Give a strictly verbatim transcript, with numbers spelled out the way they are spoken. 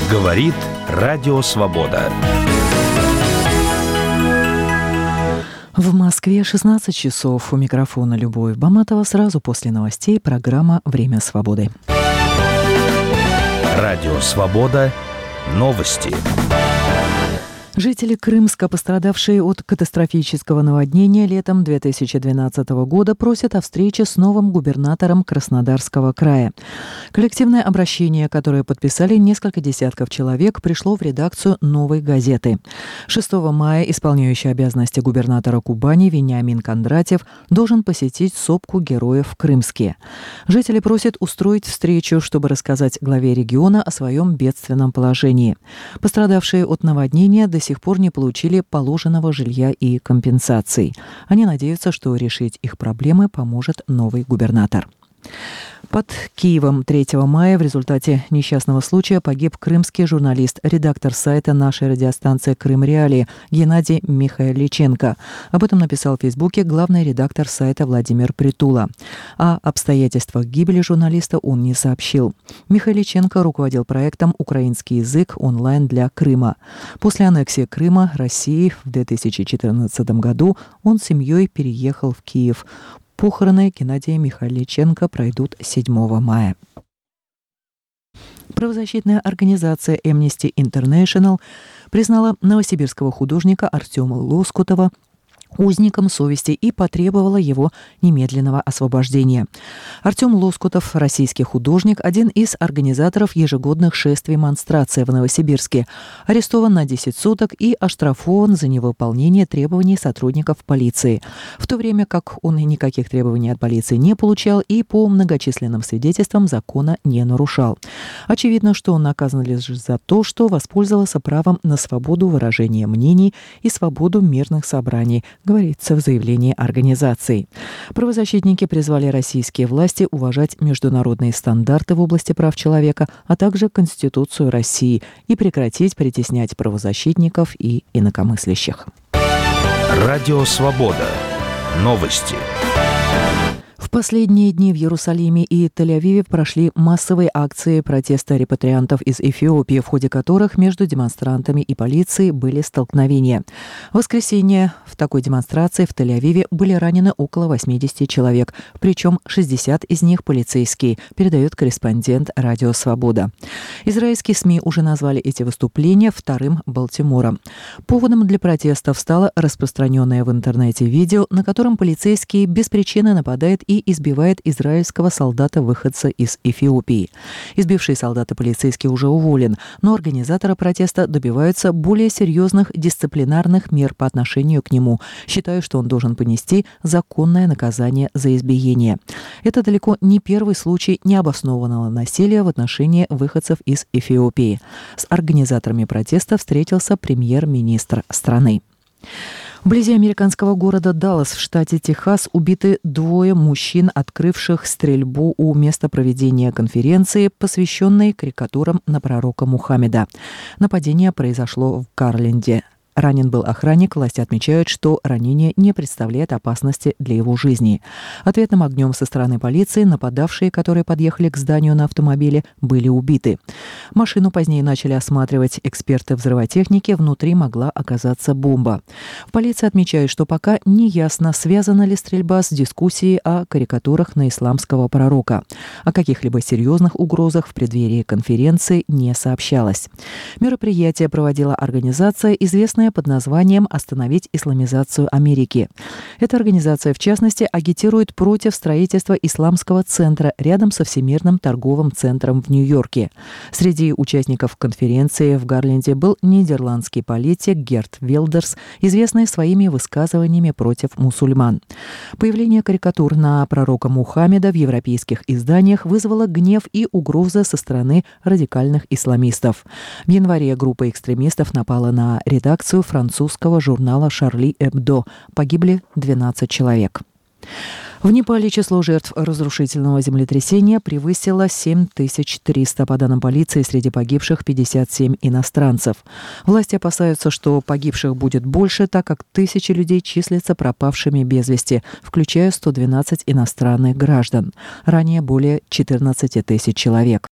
Говорит Радио Свобода. В Москве шестнадцать часов. У микрофона Любовь Баматова. Сразу после новостей программа «Время свободы». Радио Свобода. Новости. Жители Крымска, пострадавшие от катастрофического наводнения летом две тысячи двенадцатого года, просят о встрече с новым губернатором Краснодарского края. Коллективное обращение, которое подписали несколько десятков человек, пришло в редакцию «Новой газеты». шестого мая исполняющий обязанности губернатора Кубани Вениамин Кондратьев должен посетить сопку героев в Крымске. Жители просят устроить встречу, чтобы рассказать главе региона о своем бедственном положении. Пострадавшие от наводнения до сих пор не получили положенного жилья и компенсаций. Они надеются, что решить их проблемы поможет новый губернатор. Под Киевом третьего мая в результате несчастного случая погиб крымский журналист, редактор сайта нашей радиостанции «Крым Реалии» Геннадий Михайличенко. Об этом написал в Фейсбуке главный редактор сайта Владимир Притула. О обстоятельствах гибели журналиста он не сообщил. Михайличенко руководил проектом «Украинский язык онлайн для Крыма». После аннексии Крыма России в две тысячи четырнадцатом году он с семьей переехал в Киев. Похороны Геннадия Михайличенко пройдут седьмого мая. Правозащитная организация Amnesty International признала новосибирского художника Артема Лоскутова узником совести и потребовала его немедленного освобождения. Артем Лоскутов, российский художник, один из организаторов ежегодных шествий-монстраций в Новосибирске, арестован на десять суток и оштрафован за невыполнение требований сотрудников полиции, в то время как он никаких требований от полиции не получал и по многочисленным свидетельствам закона не нарушал. Очевидно, что он наказан лишь за то, что воспользовался правом на свободу выражения мнений и свободу мирных собраний, говорится в заявлении организации. Правозащитники призвали российские власти уважать международные стандарты в области прав человека, а также Конституцию России и прекратить притеснять правозащитников и инакомыслящих. Радио Свобода. Новости. В последние дни в Иерусалиме и Тель-Авиве прошли массовые акции протеста репатриантов из Эфиопии, в ходе которых между демонстрантами и полицией были столкновения. В воскресенье в такой демонстрации в Тель-Авиве были ранены около восемьдесят человек, причем шестьдесят из них полицейские, передает корреспондент «Радио Свобода». Израильские СМИ уже назвали эти выступления вторым Балтимором. Поводом для протестов стало распространенное в интернете видео, на котором полицейские без причины нападают и избивает израильского солдата-выходца из Эфиопии. Избивший солдата полицейский уже уволен, но организаторы протеста добиваются более серьезных дисциплинарных мер по отношению к нему, считая, что он должен понести законное наказание за избиение. Это далеко не первый случай необоснованного насилия в отношении выходцев из Эфиопии. С организаторами протеста встретился премьер-министр страны. Вблизи американского города Даллас в штате Техас убиты двое мужчин, открывших стрельбу у места проведения конференции, посвященной карикатурам на пророка Мухаммеда. Нападение произошло в Гарленде. Ранен был охранник, власти отмечают, что ранение не представляет опасности для его жизни. Ответным огнем со стороны полиции нападавшие, которые подъехали к зданию на автомобиле, были убиты. Машину позднее начали осматривать эксперты взрывотехники, внутри могла оказаться бомба. В полиции отмечают, что пока не ясно, связана ли стрельба с дискуссией о карикатурах на исламского пророка. О каких-либо серьезных угрозах в преддверии конференции не сообщалось. Мероприятие проводила организация, известная под названием «Остановить исламизацию Америки». Эта организация, в частности, агитирует против строительства исламского центра рядом со Всемирным торговым центром в Нью-Йорке. Среди участников конференции в Гарленде был нидерландский политик Герт Вилдерс, известный своими высказываниями против мусульман. Появление карикатур на пророка Мухаммеда в европейских изданиях вызвало гнев и угрозы со стороны радикальных исламистов. В январе группа экстремистов напала на редакцию французского журнала «Шарли Эбдо». Погибли двенадцать человек. В Непале число жертв разрушительного землетрясения превысило семь тысяч триста. По данным полиции, среди погибших пятьдесят семь иностранцев. Власти опасаются, что погибших будет больше, так как тысячи людей числятся пропавшими без вести, включая сто двенадцать иностранных граждан. Ранее более четырнадцать тысяч человек.